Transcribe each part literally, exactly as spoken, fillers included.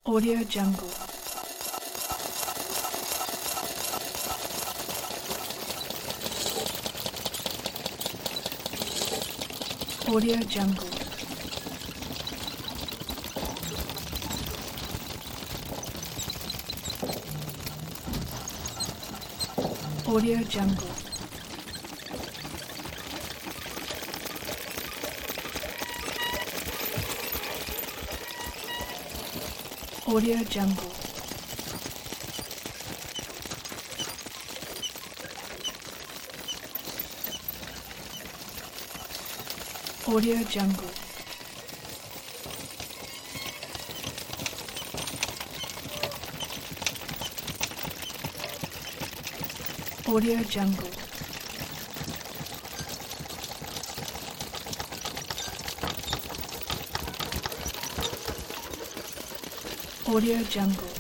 Audio Jungle. Audio Jungle. Audio Jungle. Audio Jungle. Audio Jungle. Audio Jungle. Audio Jungle.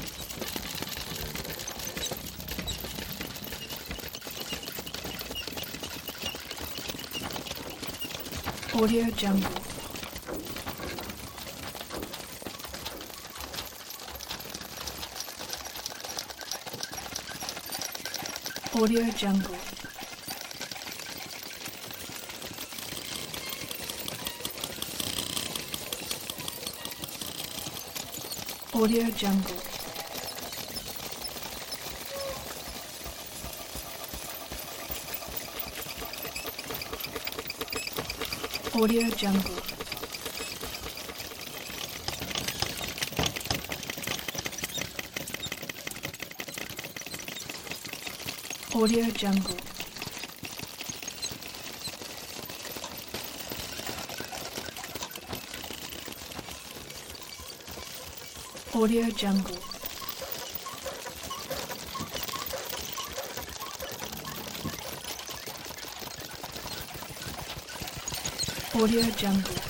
Audio Jungle. Audio Jungle. Audio Jungle. Audio Jungle. Audio Jungle. Audio Jungle. Audio Jungle.